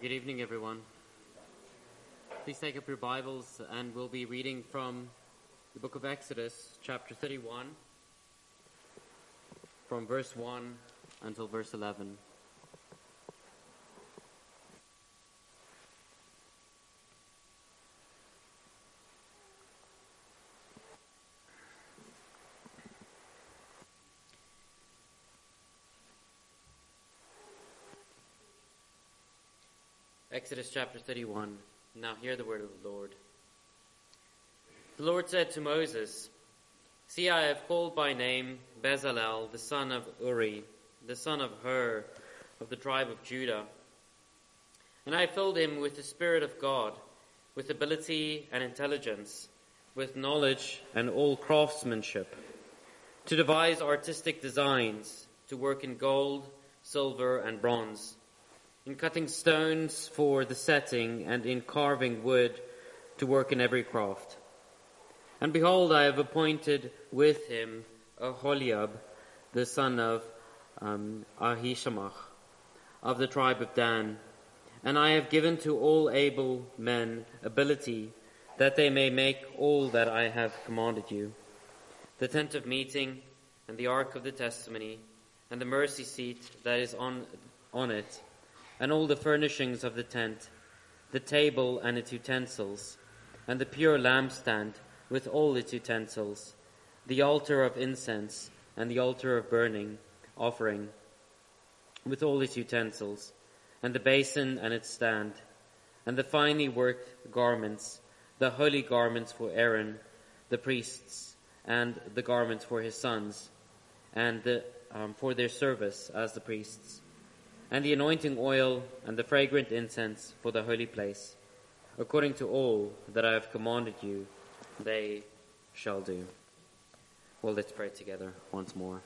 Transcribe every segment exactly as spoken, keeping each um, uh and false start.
Good evening, everyone. Please take up your Bibles, and we'll be reading from the book of Exodus, chapter thirty-one, from verse one until verse eleven. Exodus chapter thirty-one. Now hear the word of the Lord. The Lord said to Moses, "See, I have called by name Bezalel, the son of Uri, the son of Hur, of the tribe of Judah. And I filled him with the Spirit of God, with ability and intelligence, with knowledge and all craftsmanship, to devise artistic designs, to work in gold, silver, and bronze, in cutting stones for the setting, and in carving wood, to work in every craft. And behold, I have appointed with him Aholiab, the son of um, Ahishamach, of the tribe of Dan. And I have given to all able men ability, that they may make all that I have commanded you: the tent of meeting, and the ark of the testimony, and the mercy seat that is on on it, and all the furnishings of the tent, the table and its utensils, and the pure lampstand with all its utensils, the altar of incense, and the altar of burning offering with all its utensils, and the basin and its stand, and the finely worked garments, the holy garments for Aaron, the priests, and the garments for his sons, and the, um, for their service as the priests, and the anointing oil and the fragrant incense for the holy place. According to all that I have commanded you, they shall do." Well, let's pray together once more.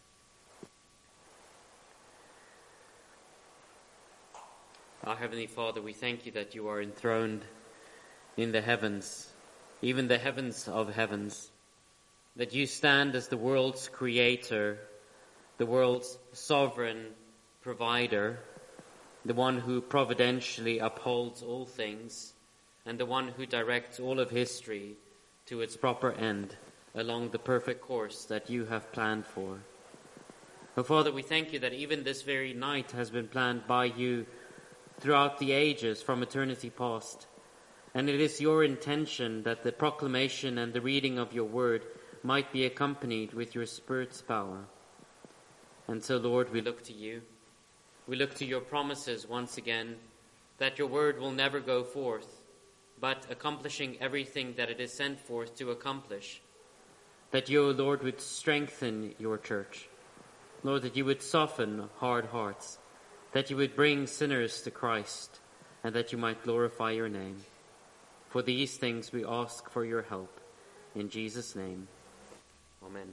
Our Heavenly Father, we thank you that you are enthroned in the heavens, even the heavens of heavens, that you stand as the world's creator, the world's sovereign provider, the one who providentially upholds all things, and the one who directs all of history to its proper end along the perfect course that you have planned for. Oh, Father, we thank you that even this very night has been planned by you throughout the ages from eternity past, and it is your intention that the proclamation and the reading of your word might be accompanied with your Spirit's power. And so, Lord, we look to you. We look to your promises once again, that your word will never go forth, but accomplishing everything that it is sent forth to accomplish. That you, Lord, would strengthen your church. Lord, that you would soften hard hearts, that you would bring sinners to Christ, and that you might glorify your name. For these things we ask for your help. In Jesus' name, amen.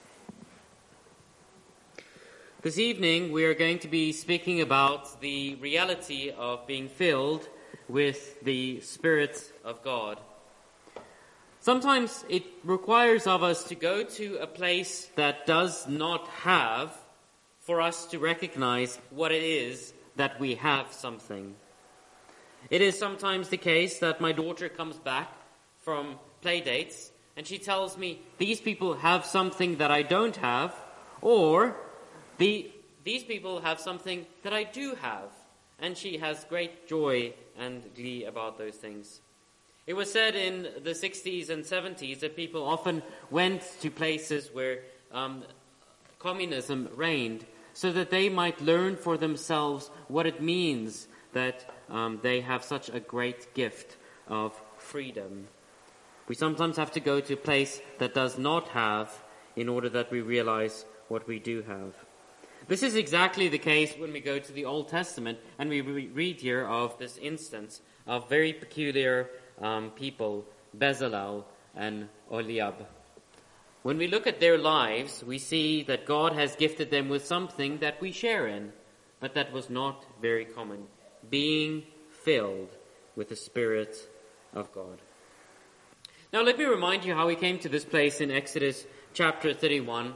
This evening we are going to be speaking about the reality of being filled with the Spirit of God. Sometimes it requires of us to go to a place that does not have, for us to recognize what it is that we have something. It is sometimes the case that my daughter comes back from play dates and she tells me, these people have something that I don't have, or The, these people have something that I do have. And she has great joy and glee about those things. It was said in the sixties and seventies that people often went to places where um, communism reigned, so that they might learn for themselves what it means that um, they have such a great gift of freedom. We sometimes have to go to a place that does not have, in order that we realize what we do have. This is exactly the case when we go to the Old Testament and we re- read here of this instance of very peculiar um, people, Bezalel and Aholiab. When we look at their lives, we see that God has gifted them with something that we share in, but that was not very common: being filled with the Spirit of God. Now let me remind you how we came to this place in Exodus chapter thirty-one.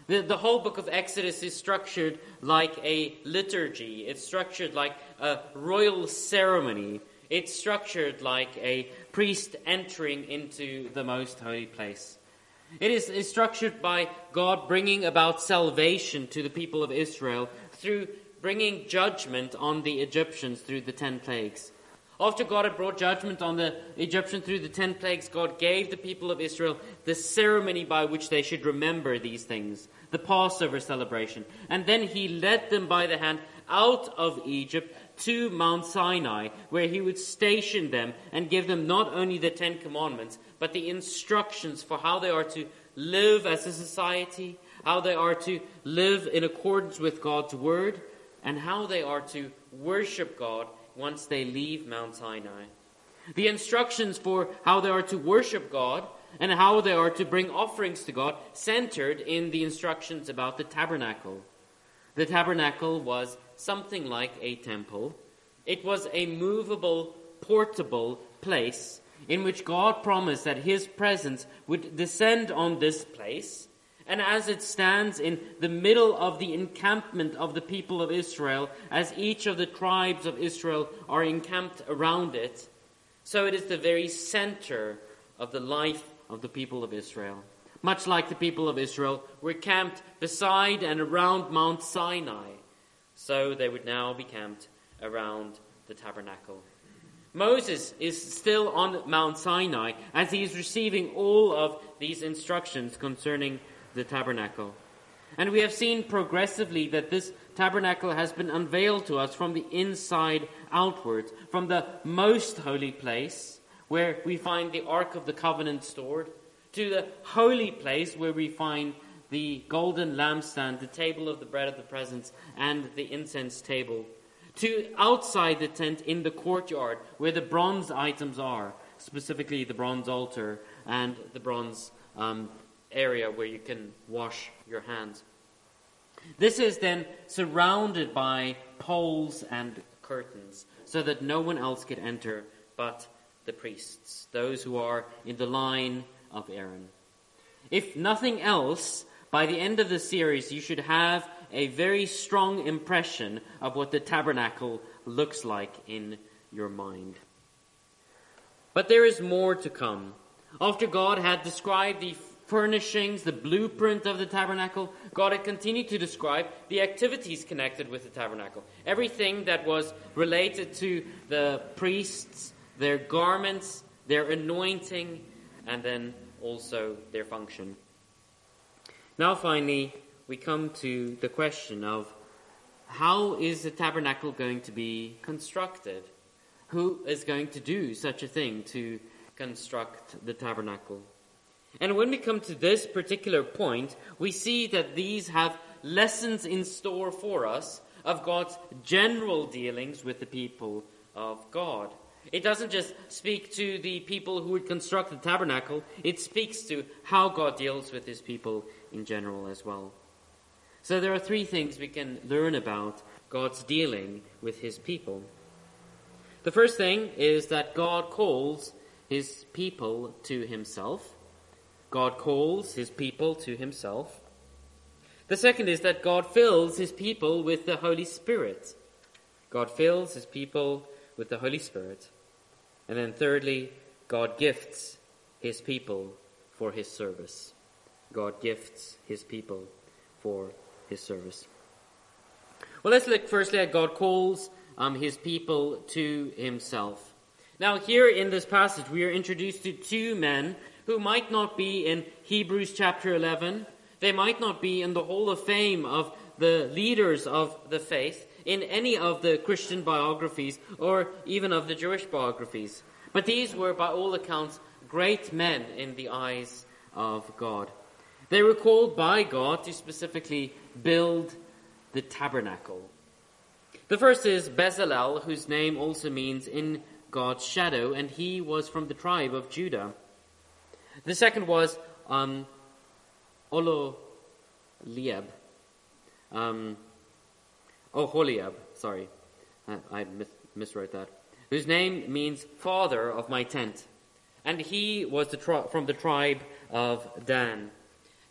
The, the whole book of Exodus is structured like a liturgy. It's structured like a royal ceremony. It's structured like a priest entering into the most holy place. It is, is structured by God bringing about salvation to the people of Israel through bringing judgment on the Egyptians through the ten plagues. After God had brought judgment on the Egyptians through the ten plagues, God gave the people of Israel the ceremony by which they should remember these things, the Passover celebration. And then he led them by the hand out of Egypt to Mount Sinai, where he would station them and give them not only the Ten Commandments, but the instructions for how they are to live as a society, how they are to live in accordance with God's word, and how they are to worship God once they leave Mount Sinai. The instructions for how they are to worship God and how they are to bring offerings to God centered in the instructions about the tabernacle. The tabernacle was something like a temple. It was a movable, portable place in which God promised that his presence would descend on this place. And as it stands in the middle of the encampment of the people of Israel, as each of the tribes of Israel are encamped around it, so it is the very center of the life of the people of Israel. Much like the people of Israel were camped beside and around Mount Sinai, so they would now be camped around the tabernacle. Moses is still on Mount Sinai as he is receiving all of these instructions concerning the tabernacle. And we have seen progressively that this tabernacle has been unveiled to us from the inside outwards, from the most holy place, where we find the Ark of the Covenant stored, to the holy place where we find the golden lampstand, the table of the bread of the presence, and the incense table, to outside the tent in the courtyard where the bronze items are, specifically the bronze altar and the bronze um, area where you can wash your hands. This is then surrounded by poles and curtains so that no one else could enter but the priests, those who are in the line of Aaron. If nothing else, by the end of the series, you should have a very strong impression of what the tabernacle looks like in your mind. But there is more to come. After God had described the furnishings, the blueprint of the tabernacle, God had continued to describe the activities connected with the tabernacle. Everything that was related to the priests, their garments, their anointing, and then also their function. Now finally, we come to the question of how is the tabernacle going to be constructed? Who is going to do such a thing to construct the tabernacle? And when we come to this particular point, we see that these have lessons in store for us of God's general dealings with the people of God. It doesn't just speak to the people who would construct the tabernacle, it speaks to how God deals with his people in general as well. So there are three things we can learn about God's dealing with his people. The first thing is that God calls his people to himself. God calls his people to himself. The second is that God fills his people with the Holy Spirit. God fills his people with the Holy Spirit. And then thirdly, God gifts his people for his service. God gifts his people for his service. Well, let's look firstly at God calls um, his people to himself. Now, here in this passage, we are introduced to two men who might not be in Hebrews chapter eleven. They might not be in the Hall of Fame of the leaders of the faith in any of the Christian biographies or even of the Jewish biographies. But these were, by all accounts, great men in the eyes of God. They were called by God to specifically build the tabernacle. The first is Bezalel, whose name also means in God's shadow, and he was from the tribe of Judah. The second was um, Oholiab. Um, Oholiab, sorry, I, I mis- miswrote that. Whose name means father of my tent. And he was the tri- from the tribe of Dan.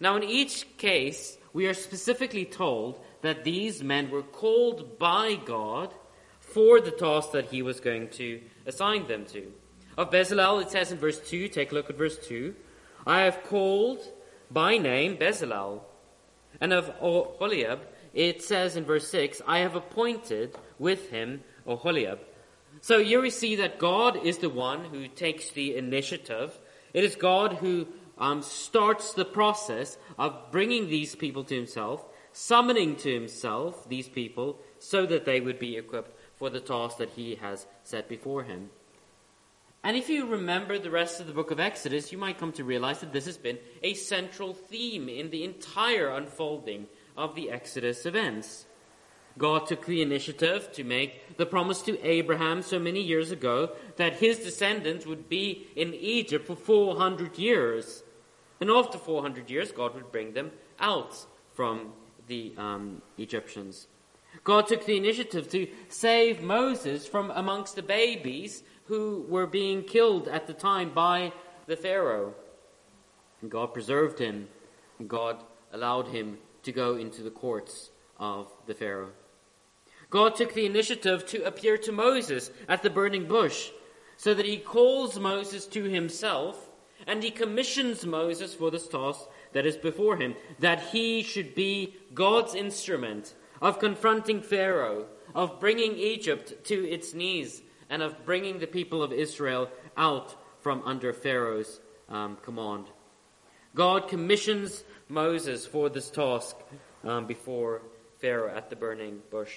Now, in each case, we are specifically told that these men were called by God for the task that he was going to assign them to. Of Bezalel, it says in verse two, take a look at verse two, I have called by name Bezalel. And of Oholiab, it says in verse six, I have appointed with him Oholiab. So here we see that God is the one who takes the initiative. It is God who um, starts the process of bringing these people to himself, summoning to himself these people so that they would be equipped for the task that he has set before him. And if you remember the rest of the book of Exodus, you might come to realize that this has been a central theme in the entire unfolding of the Exodus events. God took the initiative to make the promise to Abraham so many years ago that his descendants would be in Egypt for four hundred years. And after four hundred years, God would bring them out from the um, Egyptians. God took the initiative to save Moses from amongst the babies who were being killed at the time by the Pharaoh. And God preserved him. And God allowed him to go into the courts of the Pharaoh. God took the initiative to appear to Moses at the burning bush, so that he calls Moses to himself, and he commissions Moses for this task that is before him, that he should be God's instrument of confronting Pharaoh, of bringing Egypt to its knees, and of bringing the people of Israel out from under Pharaoh's um, command. God commissions Moses for this task um, before Pharaoh at the burning bush.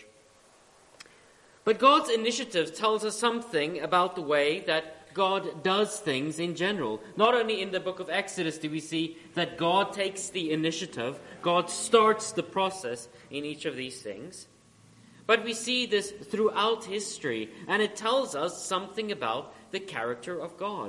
But God's initiative tells us something about the way that God does things in general. Not only in the book of Exodus do we see that God takes the initiative, God starts the process in each of these things, but we see this throughout history, and it tells us something about the character of God.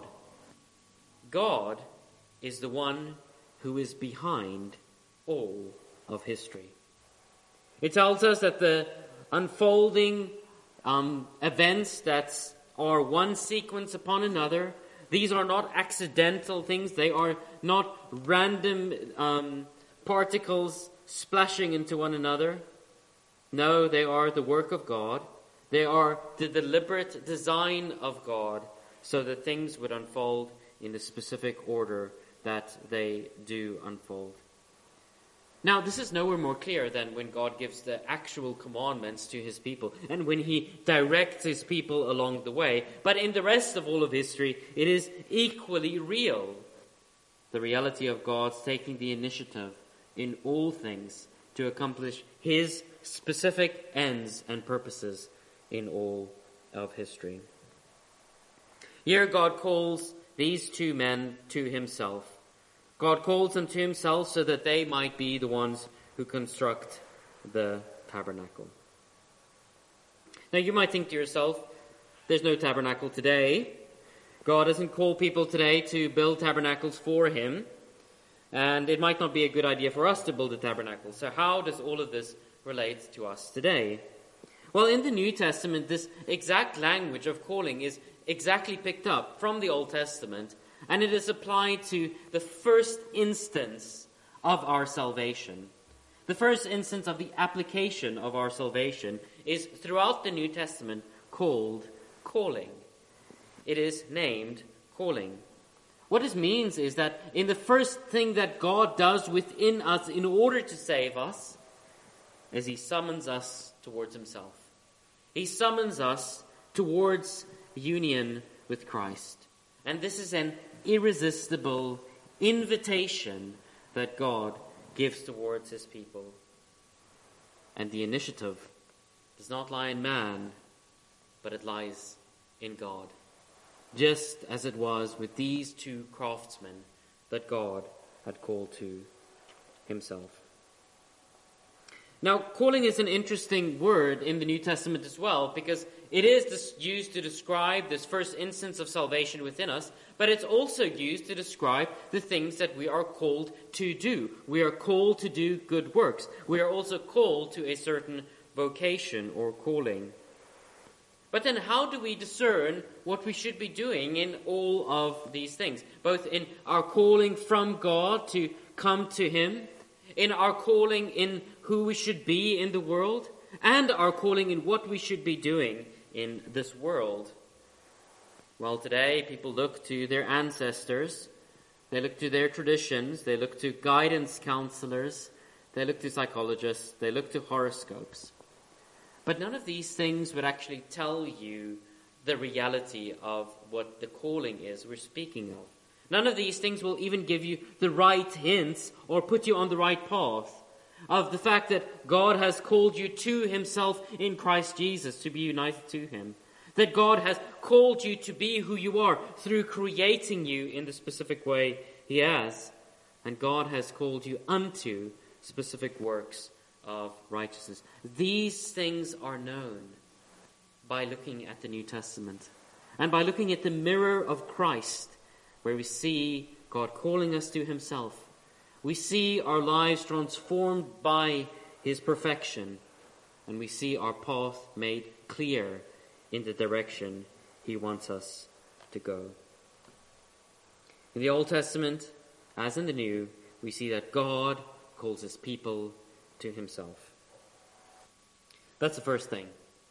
God is the one who is behind all of history. It tells us that the unfolding um, events that are one sequence upon another, these are not accidental things, they are not random um, particles splashing into one another. No, they are the work of God. They are the deliberate design of God, so that things would unfold in the specific order that they do unfold. Now, this is nowhere more clear than when God gives the actual commandments to his people and when he directs his people along the way. But in the rest of all of history, it is equally real. The reality of God's taking the initiative in all things to accomplish his specific ends and purposes in all of history. Here God calls these two men to himself. God calls them to himself so that they might be the ones who construct the tabernacle. Now you might think to yourself, there's no tabernacle today. God doesn't call people today to build tabernacles for him. And it might not be a good idea for us to build a tabernacle. So how does all of this relate to us today? Well, in the New Testament, this exact language of calling is exactly picked up from the Old Testament, and it is applied to the first instance of our salvation. The first instance of the application of our salvation is throughout the New Testament called calling. It is named calling. What this means is that in the first thing that God does within us in order to save us is he summons us towards himself. He summons us towards union with Christ. And this is an irresistible invitation that God gives towards his people. And the initiative does not lie in man, but it lies in God. Just as it was with these two craftsmen that God had called to himself. Now, calling is an interesting word in the New Testament as well, because it is used to describe this first instance of salvation within us, but it's also used to describe the things that we are called to do. We are called to do good works. We are also called to a certain vocation or calling. But then how do we discern what we should be doing in all of these things? Both in our calling from God to come to him, in our calling in who we should be in the world, and our calling in what we should be doing in this world. Well, today people look to their ancestors, they look to their traditions, they look to guidance counselors, they look to psychologists, they look to horoscopes. But none of these things would actually tell you the reality of what the calling is we're speaking of. None of these things will even give you the right hints or put you on the right path of the fact that God has called you to himself in Christ Jesus to be united to him. That God has called you to be who you are through creating you in the specific way he has. And God has called you unto specific works of righteousness. These things are known by looking at the New Testament and by looking at the mirror of Christ, where we see God calling us to himself. We see our lives transformed by his perfection, and we see our path made clear in the direction he wants us to go. In the Old Testament, as in the New, we see that God calls his people to himself. That's the first thing.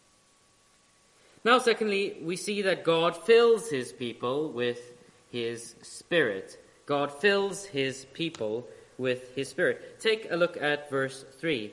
Now, secondly, we see that God fills his people with his Spirit. God fills his people with his Spirit. Take a look at verse three.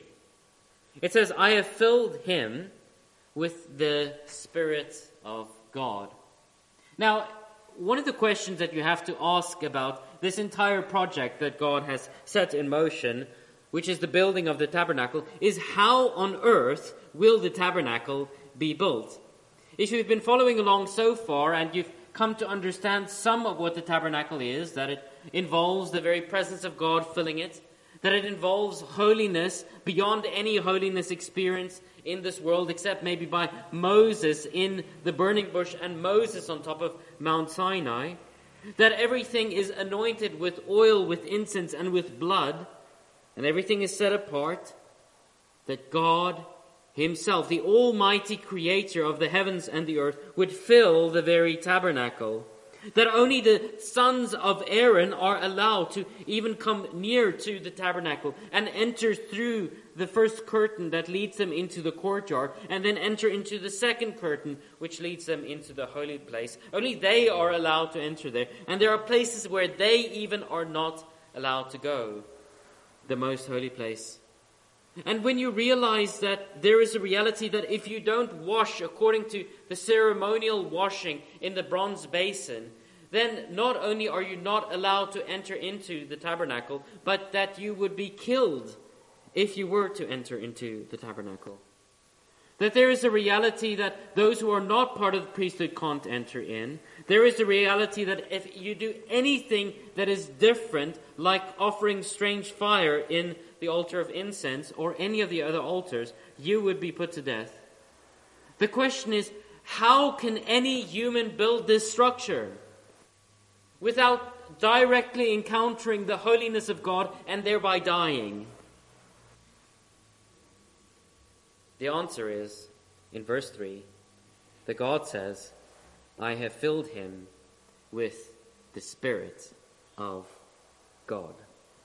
It says, I have filled him with the Spirit of God. Now, one of the questions that you have to ask about this entire project that God has set in motion, which is the building of the tabernacle, is how on earth will the tabernacle be built? If you've been following along so far and you've come to understand some of what the tabernacle is, that it involves the very presence of God filling it, that it involves holiness beyond any holiness experience in this world, except maybe by Moses in the burning bush and Moses on top of Mount Sinai, that everything is anointed with oil, with incense, and with blood, and everything is set apart, that God himself, the almighty creator of the heavens and the earth, would fill the very tabernacle. That only the sons of Aaron are allowed to even come near to the tabernacle and enter through the first curtain that leads them into the courtyard, and then enter into the second curtain which leads them into the holy place. Only they are allowed to enter there. And there are places where they even are not allowed to go. The most holy place. And when you realize that there is a reality that if you don't wash according to the ceremonial washing in the bronze basin, then not only are you not allowed to enter into the tabernacle, but that you would be killed if you were to enter into the tabernacle. That there is a reality that those who are not part of the priesthood can't enter in. There is a reality that if you do anything that is different, like offering strange fire in the altar of incense or any of the other altars, you would be put to death. The question is, how can any human build this structure without directly encountering the holiness of God and thereby dying? The answer is, in verse three, that God says, I have filled him with the Spirit of God.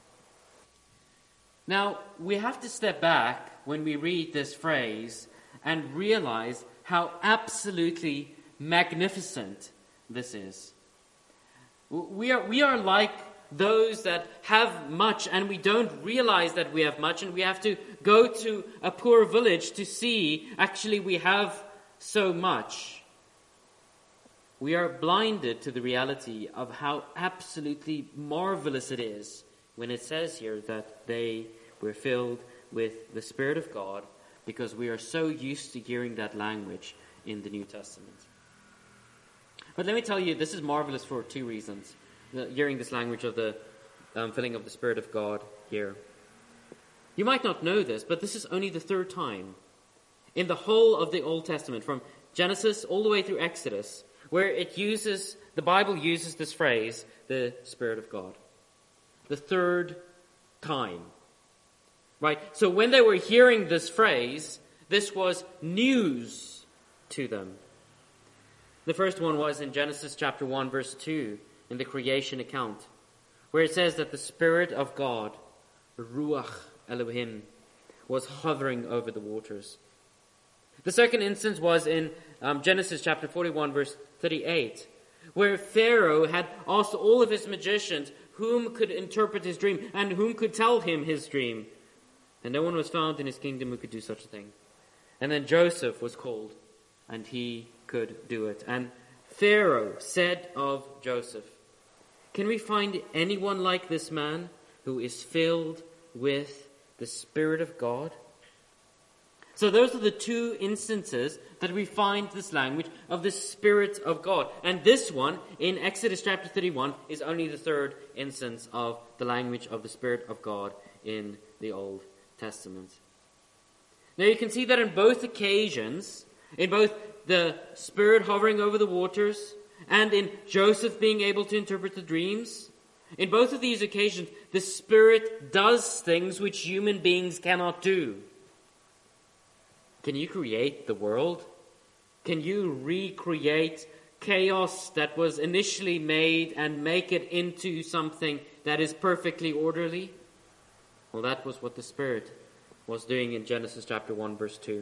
Now, we have to step back when we read this phrase and realize how absolutely magnificent this is. We are, we are like those that have much and we don't realize that we have much, and we have to go to a poor village to see actually we have so much. We are blinded to the reality of how absolutely marvelous it is when it says here that they were filled with the Spirit of God, because we are so used to hearing that language in the New Testament. But let me tell you, this is marvelous for two reasons, hearing this language of the um, filling of the Spirit of God here. You might not know this, but this is only the third time in the whole of the Old Testament, from Genesis all the way through Exodus, where it uses, the Bible uses this phrase, the Spirit of God. The third time. Right? So when they were hearing this phrase, this was news to them. The first one was in Genesis chapter one, verse two, in the creation account, where it says that the Spirit of God, Ruach Elohim, was hovering over the waters. The second instance was in um, Genesis chapter forty-one, verse thirty-eight, where Pharaoh had asked all of his magicians whom could interpret his dream and whom could tell him his dream. And no one was found in his kingdom who could do such a thing. And then Joseph was called, and he could do it. And Pharaoh said of Joseph, "Can we find anyone like this man who is filled with the Spirit of God?" So those are the two instances that we find this language of the Spirit of God. And this one, in Exodus chapter thirty-one, is only the third instance of the language of the Spirit of God in the Old Testament. Now you can see that in both occasions, in both the Spirit hovering over the waters and in Joseph being able to interpret the dreams, in both of these occasions, the Spirit does things which human beings cannot do. Can you create the world? Can you recreate chaos that was initially made and make it into something that is perfectly orderly? Well, that was what the Spirit was doing in Genesis chapter one, verse two.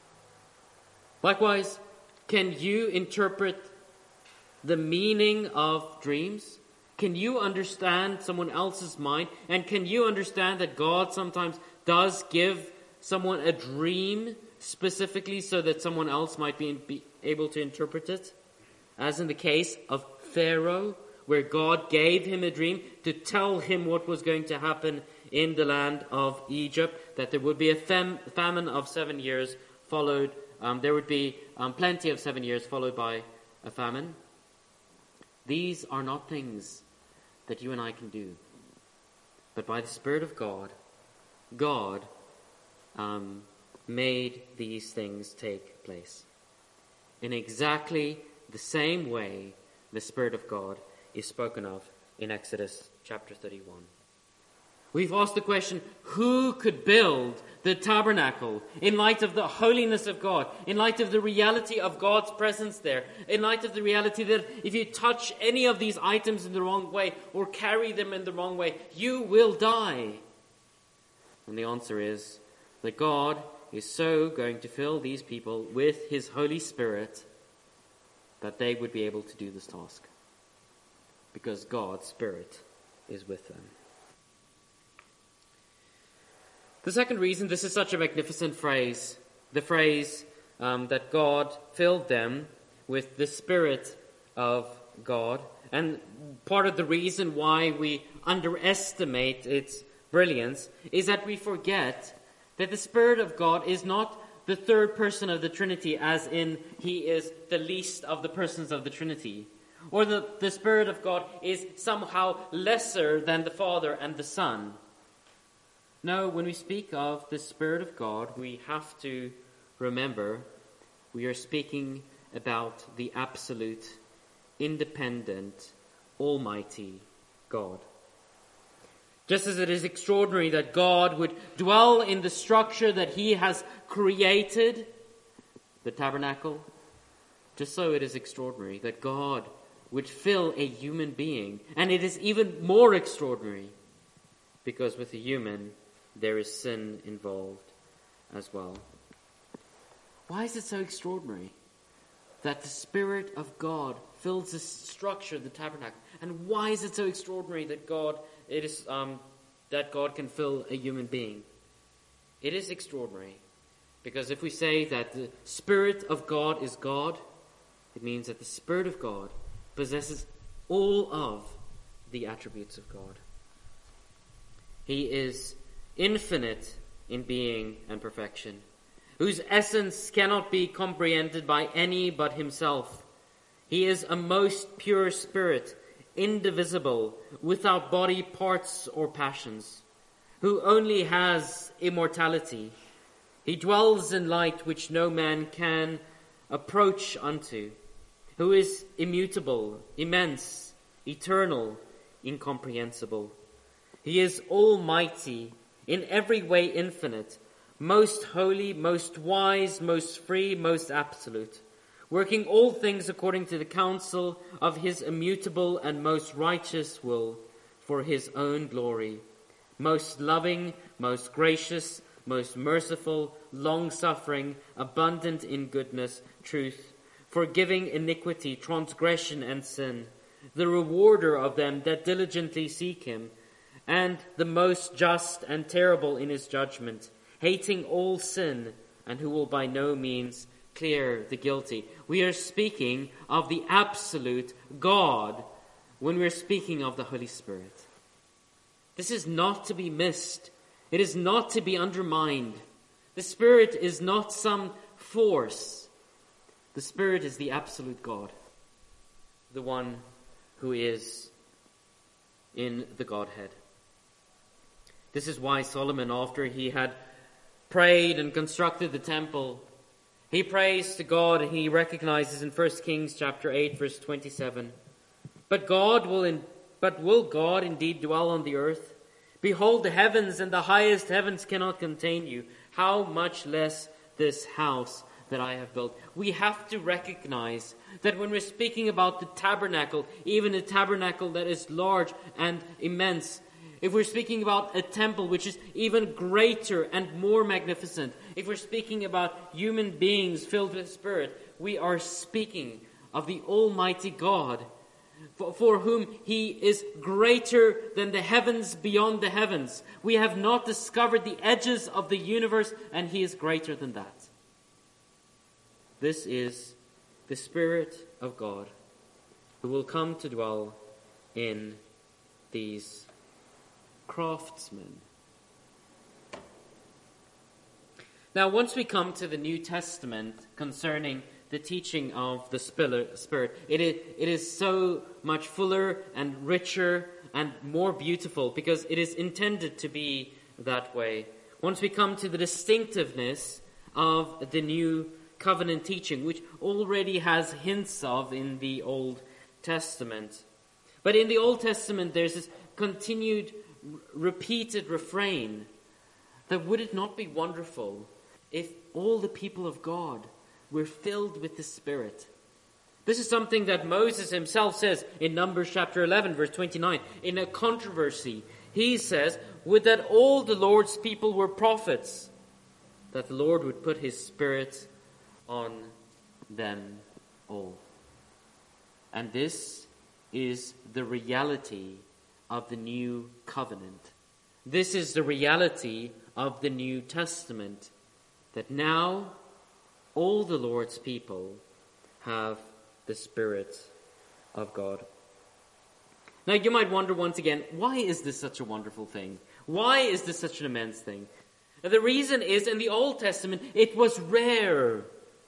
Likewise, can you interpret the meaning of dreams? Can you understand someone else's mind? And can you understand that God sometimes does give someone a dream specifically so that someone else might be, be able to interpret it? As in the case of Pharaoh, where God gave him a dream to tell him what was going to happen in the land of Egypt, that there would be a fam- famine of seven years followed, um, there would be um, plenty of seven years followed by a famine. These are not things that you and I can do. But by the Spirit of God, God um, made these things take place. In exactly the same way, the Spirit of God is spoken of in Exodus chapter thirty-one. We've asked the question, who could build the tabernacle in light of the holiness of God, in light of the reality of God's presence there, in light of the reality that if you touch any of these items in the wrong way or carry them in the wrong way, you will die? And the answer is that God is so going to fill these people with His Holy Spirit that they would be able to do this task, because God's Spirit is with them. The second reason this is such a magnificent phrase, the phrase um, that God filled them with the Spirit of God, and part of the reason why we underestimate its brilliance is that we forget that the Spirit of God is not the third person of the Trinity, as in He is the least of the persons of the Trinity, or that the Spirit of God is somehow lesser than the Father and the Son. No, when we speak of the Spirit of God, we have to remember we are speaking about the absolute, independent, almighty God. Just as it is extraordinary that God would dwell in the structure that He has created, the tabernacle, just so it is extraordinary that God would fill a human being. And it is even more extraordinary because with a human there is sin involved as well. Why is it so extraordinary that the Spirit of God fills this structure, the tabernacle? And why is it so extraordinary that God it is um, that God can fill a human being? It is extraordinary because if we say that the Spirit of God is God, it means that the Spirit of God possesses all of the attributes of God. He is infinite in being and perfection, whose essence cannot be comprehended by any but Himself. He is a most pure spirit, indivisible, without body parts or passions, who only has immortality. He dwells in light which no man can approach unto, who is immutable, immense, eternal, incomprehensible. He is almighty, in every way infinite, most holy, most wise, most free, most absolute, working all things according to the counsel of his immutable and most righteous will, for his own glory, most loving, most gracious, most merciful, long-suffering, abundant in goodness, truth, forgiving iniquity, transgression, and sin, the rewarder of them that diligently seek him, and the most just and terrible in his judgment, hating all sin, and who will by no means clear the guilty. We are speaking of the absolute God when we are speaking of the Holy Spirit. This is not to be missed. It is not to be undermined. The Spirit is not some force. The Spirit is the absolute God, the one who is in the Godhead. This is why Solomon, after he had prayed and constructed the temple, he prays to God and he recognizes in First Kings chapter eight, verse twenty-seven, But God will in, but will God indeed dwell on the earth? Behold, the heavens and the highest heavens cannot contain you. How much less this house that I have built. We have to recognize that when we're speaking about the tabernacle, even a tabernacle that is large and immense, if we're speaking about a temple which is even greater and more magnificent, if we're speaking about human beings filled with Spirit, we are speaking of the Almighty God, for, for whom He is greater than the heavens beyond the heavens. We have not discovered the edges of the universe, and He is greater than that. This is the Spirit of God who will come to dwell in these craftsmen. Now, once we come to the New Testament concerning the teaching of the Spirit, it is, it is so much fuller and richer and more beautiful because it is intended to be that way. Once we come to the distinctiveness of the New Covenant teaching, which already has hints of in the Old Testament. But in the Old Testament, there's this continued, r- repeated refrain that would it not be wonderful if all the people of God were filled with the Spirit? This is something that Moses himself says in Numbers chapter eleven, verse twenty-nine. In a controversy, he says, would that all the Lord's people were prophets, that the Lord would put His Spirit on them all. And this is the reality of the New Covenant. This is the reality of the New Testament, that now all the Lord's people have the Spirit of God. Now you might wonder once again, why is this such a wonderful thing? Why is this such an immense thing? And the reason is, in the Old Testament, it was rare.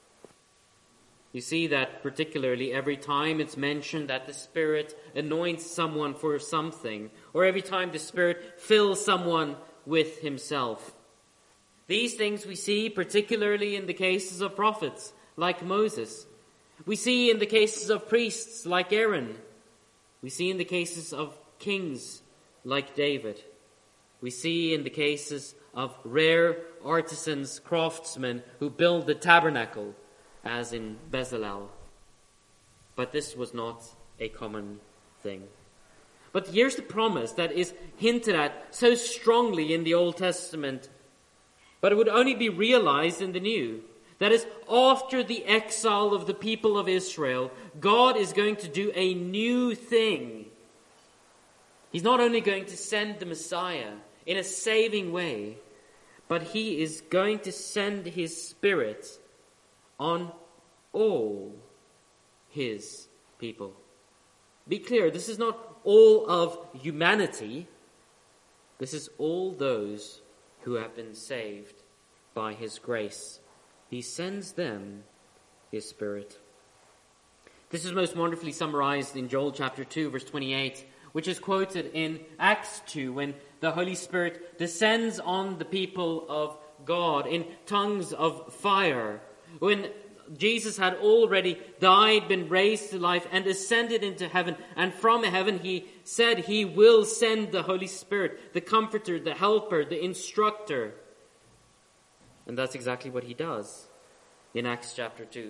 You see that particularly every time it's mentioned that the Spirit anoints someone for something, or every time the Spirit fills someone with Himself. These things we see particularly in the cases of prophets, like Moses. We see in the cases of priests, like Aaron. We see in the cases of kings, like David. We see in the cases of rare artisans, craftsmen who build the tabernacle, as in Bezalel. But this was not a common thing. But here's the promise that is hinted at so strongly in the Old Testament, but it would only be realized in the New. That is, after the exile of the people of Israel, God is going to do a new thing. He's not only going to send the Messiah in a saving way, but He is going to send His Spirit on all His people. Be clear, this is not all of humanity. This is all those who have been saved by His grace. He sends them His Spirit. This is most wonderfully summarized in Joel chapter two, verse twenty-eight, which is quoted in Acts two, when the Holy Spirit descends on the people of God in tongues of fire. When Jesus had already died, been raised to life, and ascended into heaven, and from heaven He said He will send the Holy Spirit, the Comforter, the Helper, the Instructor. And that's exactly what He does in Acts chapter two.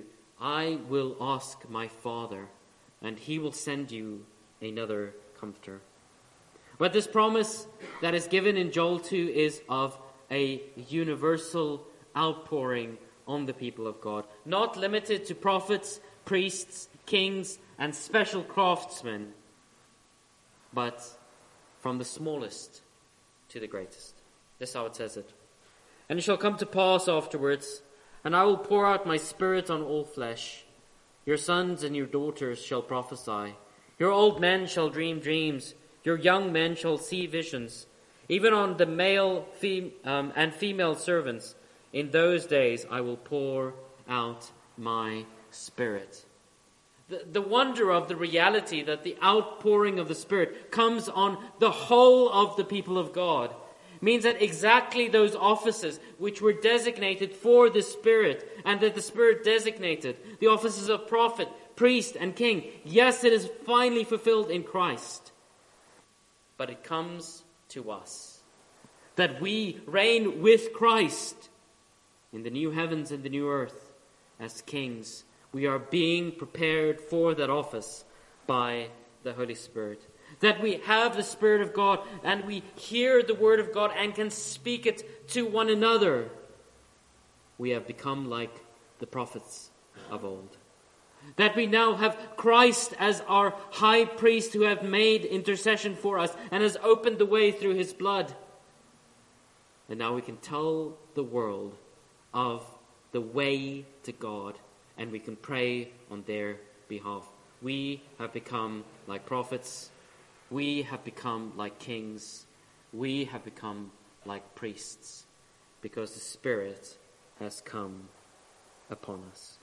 I will ask my Father, and he will send you another Comforter. But this promise that is given in Joel two is of a universal outpouring on the people of God, not limited to prophets, priests, kings, and special craftsmen, but from the smallest to the greatest. That's how it says it. And it shall come to pass afterwards, and I will pour out my Spirit on all flesh. Your sons and your daughters shall prophesy. Your old men shall dream dreams. Your young men shall see visions. Even on the male fem- um, and female servants, in those days I will pour out my Spirit. The, the wonder of the reality that the outpouring of the Spirit comes on the whole of the people of God means that exactly those offices which were designated for the Spirit, and that the Spirit designated, the offices of prophet, priest, and king, yes, it is finally fulfilled in Christ. But it comes to us that we reign with Christ in the new heavens and the new earth as kings. We are being prepared for that office by the Holy Spirit. That we have the Spirit of God and we hear the Word of God and can speak it to one another. We have become like the prophets of old. That we now have Christ as our high priest who have made intercession for us and has opened the way through his blood. And now we can tell the world of the way to God, and we can pray on their behalf. We have become like prophets. We have become like kings. We have become like priests because the Spirit has come upon us.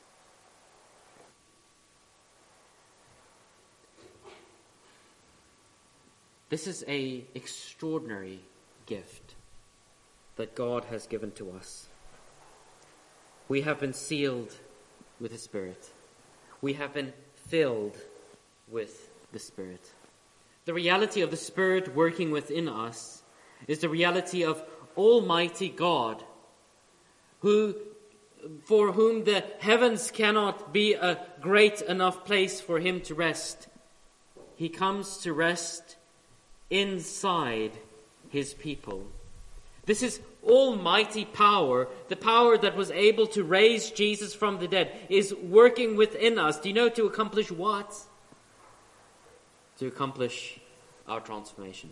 This is an extraordinary gift that God has given to us. We have been sealed with the Spirit. We have been filled with the Spirit. The reality of the Spirit working within us is the reality of Almighty God, who, for whom the heavens cannot be a great enough place for him to rest. He comes to rest inside his people. This is almighty power. The power that was able to raise Jesus from the dead is working within us. Do you know to accomplish what? To accomplish our transformation.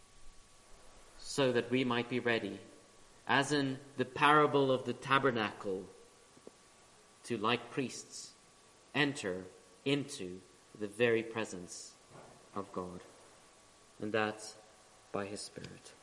So that we might be ready, as in the parable of the tabernacle, to, like priests, enter into the very presence of God. And that's by his Spirit.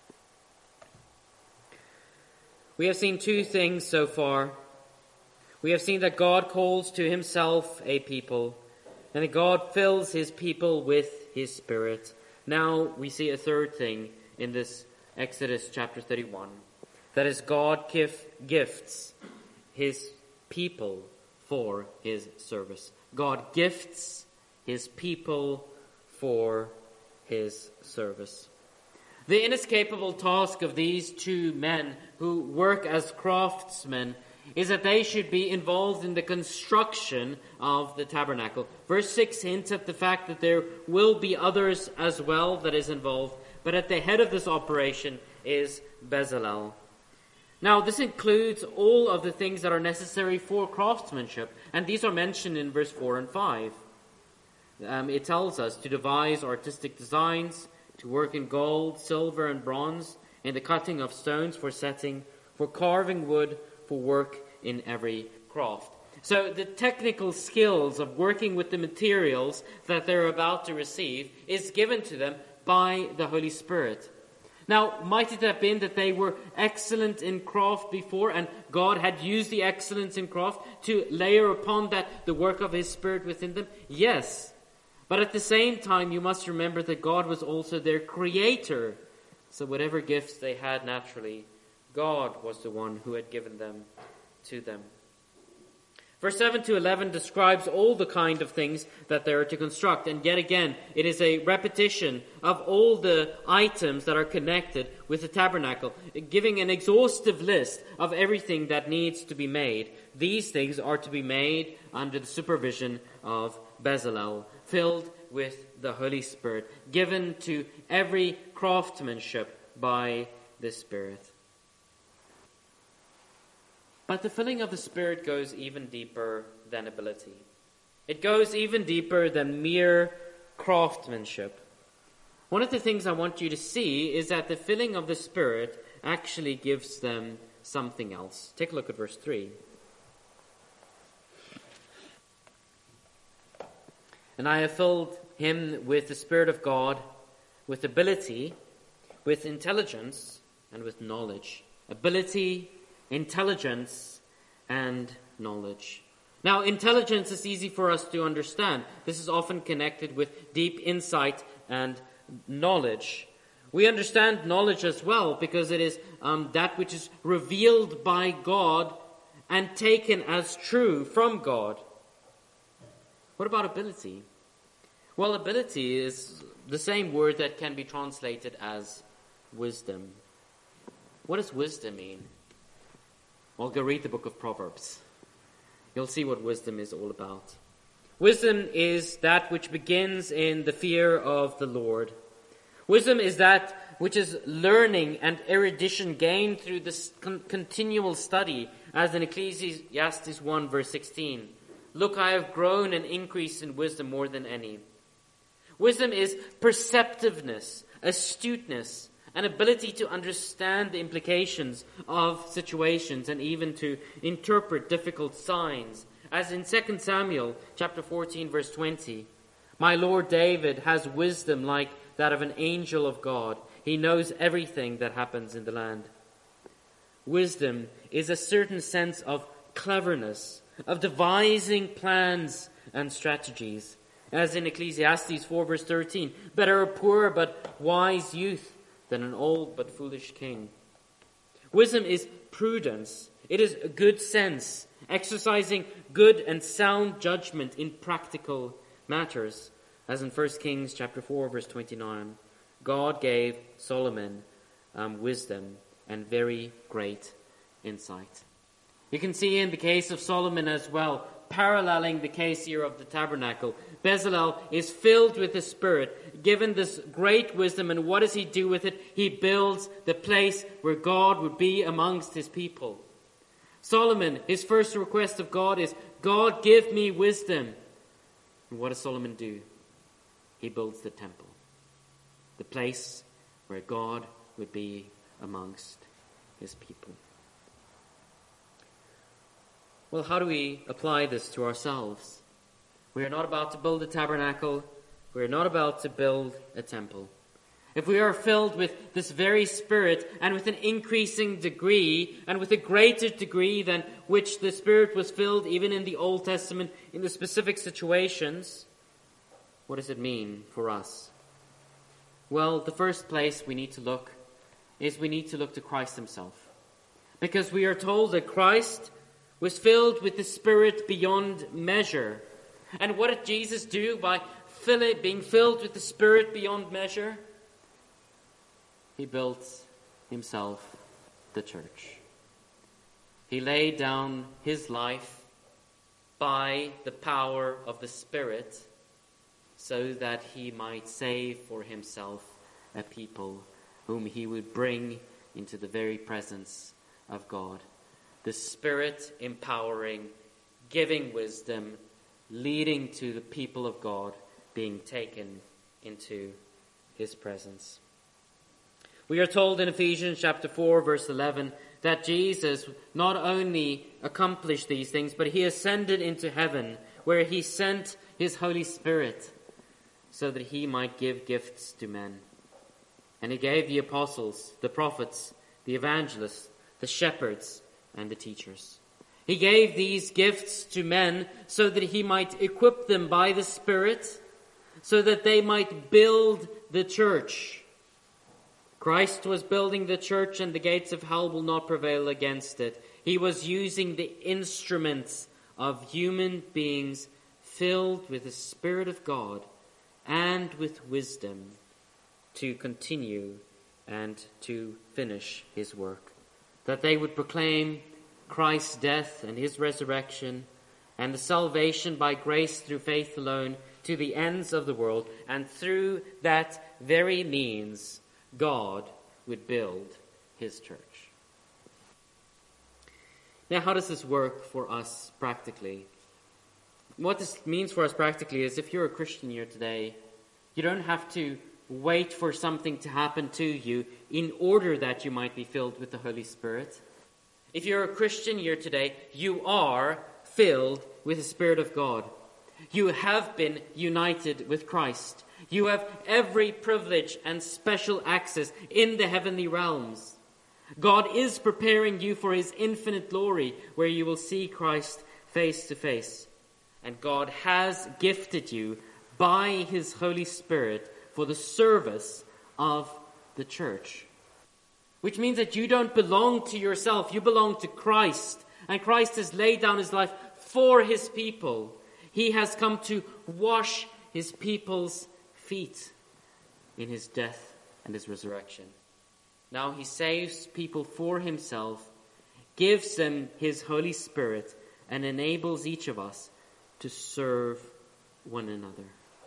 We have seen two things so far. We have seen that God calls to himself a people, and that God fills his people with his Spirit. Now we see a third thing in this Exodus chapter thirty-one. That is, God give, gifts his people for his service. God gifts his people for his service. The inescapable task of these two men who work as craftsmen is that they should be involved in the construction of the tabernacle. Verse six hints at the fact that there will be others as well that is involved, but at the head of this operation is Bezalel. Now, this includes all of the things that are necessary for craftsmanship, and these are mentioned in verse four and five. Um, it tells us to devise artistic designs, to work in gold, silver, and bronze, in the cutting of stones for setting, for carving wood, for work in every craft. So the technical skills of working with the materials that they're about to receive is given to them by the Holy Spirit. Now, might it have been that they were excellent in craft before, and God had used the excellence in craft to layer upon that the work of his Spirit within them? Yes. But at the same time, you must remember that God was also their creator. So whatever gifts they had naturally, God was the one who had given them to them. Verse seven to eleven describes all the kind of things that they are to construct. And yet again, it is a repetition of all the items that are connected with the tabernacle, giving an exhaustive list of everything that needs to be made these things are to be made under the supervision of Bezalel, filled with the Holy Spirit, given to every craftsmanship by the Spirit. But the filling of the Spirit goes even deeper than ability. It goes even deeper than mere craftsmanship. One of the things I want you to see is that the filling of the Spirit actually gives them something else. Take a look at verse three. And I have filled him with the Spirit of God, with ability, with intelligence, and with knowledge. Ability, intelligence, and knowledge. Now, intelligence is easy for us to understand. This is often connected with deep insight and knowledge. We understand knowledge as well because it is um, that which is revealed by God and taken as true from God. What about ability? Well, ability is the same word that can be translated as wisdom. What does wisdom mean? Well, go read the book of Proverbs. You'll see what wisdom is all about. Wisdom is that which begins in the fear of the Lord. Wisdom is that which is learning and erudition gained through this con- continual study, as in Ecclesiastes one verse sixteen. Look, I have grown and increased in wisdom more than any. Wisdom is perceptiveness, astuteness, an ability to understand the implications of situations and even to interpret difficult signs. As in Second Samuel chapter fourteen verse twenty, my Lord David has wisdom like that of an angel of God. He knows everything that happens in the land. Wisdom is a certain sense of cleverness, of devising plans and strategies. As in Ecclesiastes four verse thirteen, better a poor but wise youth than an old but foolish king. Wisdom is prudence. It is a good sense, exercising good and sound judgment in practical matters. As in First Kings chapter four verse twenty-nine, God gave Solomon um, wisdom and very great insight. You can see in the case of Solomon as well, paralleling the case here of the tabernacle. Bezalel is filled with the Spirit, given this great wisdom, and what does he do with it? He builds the place where God would be amongst his people. Solomon, his first request of God is, God, give me wisdom. And what does Solomon do? He builds the temple, the place where God would be amongst his people. Well, how do we apply this to ourselves? We are not about to build a tabernacle. We are not about to build a temple. If we are filled with this very Spirit and with an increasing degree and with a greater degree than which the Spirit was filled even in the Old Testament in the specific situations, what does it mean for us? Well, the first place we need to look is we need to look to Christ himself. Because we are told that Christ was filled with the Spirit beyond measure. And what did Jesus do by filling, being filled with the Spirit beyond measure? He built himself the church. He laid down his life by the power of the Spirit so that he might save for himself a people whom he would bring into the very presence of God. The Spirit empowering, giving wisdom, leading to the people of God being taken into his presence. We are told in Ephesians chapter four verse eleven that Jesus not only accomplished these things, but he ascended into heaven where he sent his Holy Spirit so that he might give gifts to men. And he gave the apostles, the prophets, the evangelists, the shepherds, and the teachers. He gave these gifts to men so that he might equip them by the Spirit, so that they might build the church. Christ was building the church, and the gates of hell will not prevail against it. He was using the instruments of human beings filled with the Spirit of God and with wisdom to continue and to finish his work. That they would proclaim Christ's death and his resurrection, and the salvation by grace through faith alone to the ends of the world, and through that very means God would build his church. Now, how does this work for us practically? What this means for us practically is if you're a Christian here today, you don't have to wait for something to happen to you in order that you might be filled with the Holy Spirit. If you're a Christian here today, you are filled with the Spirit of God. You have been united with Christ. You have every privilege and special access in the heavenly realms. God is preparing you for his infinite glory, where you will see Christ face to face. And God has gifted you by his Holy Spirit for the service of the church. Which means that you don't belong to yourself, you belong to Christ. And Christ has laid down his life for his people. He has come to wash his people's feet in his death and his resurrection. Now he saves people for himself, gives them his Holy Spirit, and enables each of us to serve one another.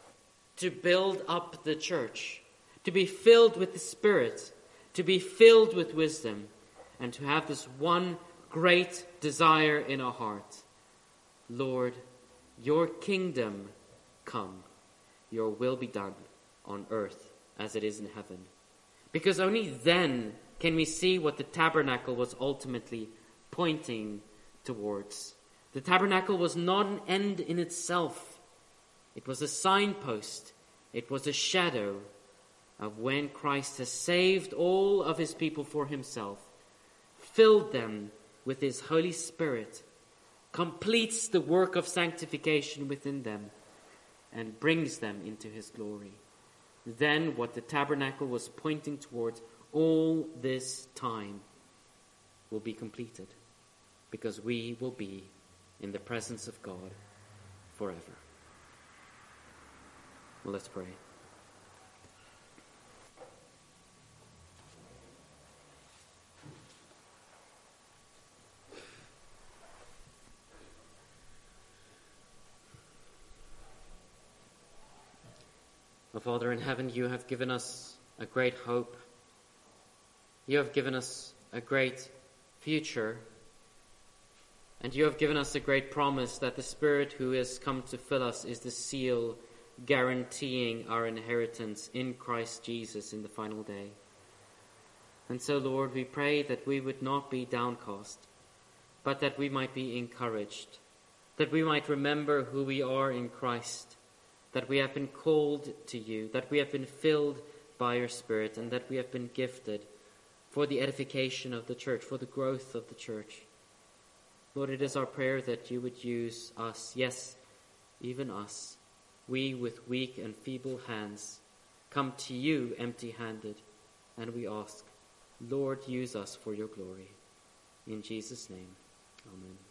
To build up the church, to be filled with the Spirit, to be filled with wisdom, and to have this one great desire in our heart. Lord, your kingdom come, your will be done on earth as it is in heaven. Because only then can we see what the tabernacle was ultimately pointing towards. The tabernacle was not an end in itself. It was a signpost. It was a shadow of when Christ has saved all of his people for himself, filled them with his Holy Spirit, completes the work of sanctification within them, and brings them into his glory. Then what the tabernacle was pointing towards all this time will be completed, because we will be in the presence of God forever. Well, let's pray. Our Father in heaven, you have given us a great hope. You have given us a great future. And you have given us a great promise that the Spirit who has come to fill us is the seal guaranteeing our inheritance in Christ Jesus in the final day. And so, Lord, we pray that we would not be downcast, but that we might be encouraged, that we might remember who we are in Christ, that we have been called to you, that we have been filled by your Spirit, and that we have been gifted for the edification of the church, for the growth of the church. Lord, it is our prayer that you would use us, yes, even us, we with weak and feeble hands, come to you empty-handed, and we ask, Lord, use us for your glory. In Jesus' name, amen.